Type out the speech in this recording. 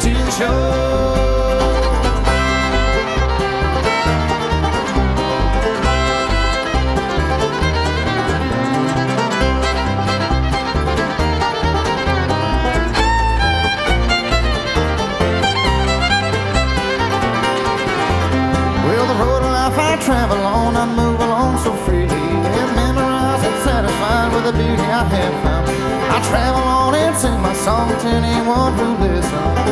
to the show. I travel on, I move along so freely, and memorized and satisfied with the beauty I have found. I travel on and sing my song to anyone who listens.